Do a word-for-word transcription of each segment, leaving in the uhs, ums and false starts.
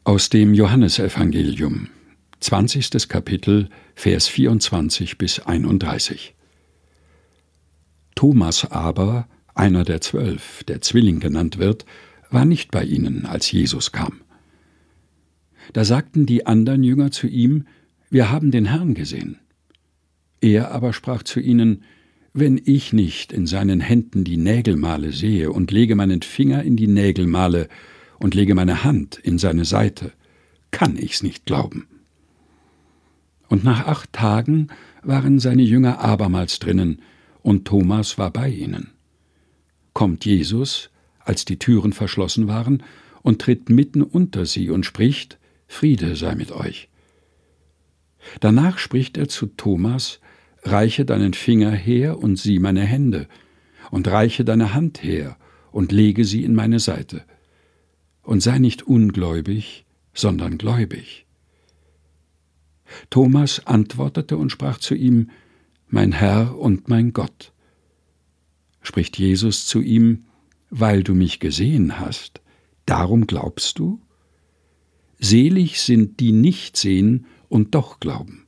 Aus dem Johannesevangelium, zwanzigstes Kapitel, Vers vierundzwanzig bis einunddreißig. Thomas aber, einer der Zwölf, der Zwilling genannt wird, war nicht bei ihnen, als Jesus kam. Da sagten die andern Jünger zu ihm: Wir haben den Herrn gesehen. Er aber sprach zu ihnen: Wenn ich nicht in seinen Händen die Nägelmale sehe und lege meinen Finger in die Nägelmale und lege meine Hand in seine Seite, kann ich's nicht glauben. Und nach acht Tagen waren seine Jünger abermals drinnen, und Thomas war bei ihnen. Kommt Jesus, als die Türen verschlossen waren, und tritt mitten unter sie und spricht: Friede sei mit euch. Danach spricht er zu Thomas: Reiche deinen Finger her und sieh meine Hände, und reiche deine Hand her und lege sie in meine Seite. Und sei nicht ungläubig, sondern gläubig. Thomas antwortete und sprach zu ihm: Mein Herr und mein Gott. Spricht Jesus zu ihm: Weil du mich gesehen hast, darum glaubst du? Selig sind, die nicht sehen und doch glauben.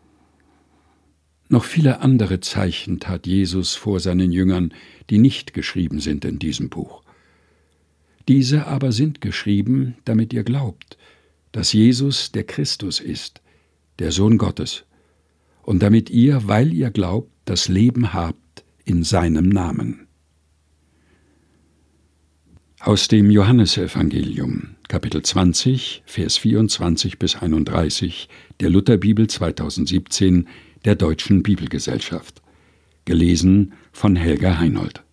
Noch viele andere Zeichen tat Jesus vor seinen Jüngern, die nicht geschrieben sind in diesem Buch. Diese aber sind geschrieben, damit ihr glaubt, dass Jesus der Christus ist, der Sohn Gottes, und damit ihr, weil ihr glaubt, das Leben habt in seinem Namen. Aus dem Johannesevangelium, Kapitel zwanzig, Vers vierundzwanzig bis einunddreißig, der Lutherbibel zweitausendsiebzehn, der Deutschen Bibelgesellschaft. Gelesen von Helga Heinold.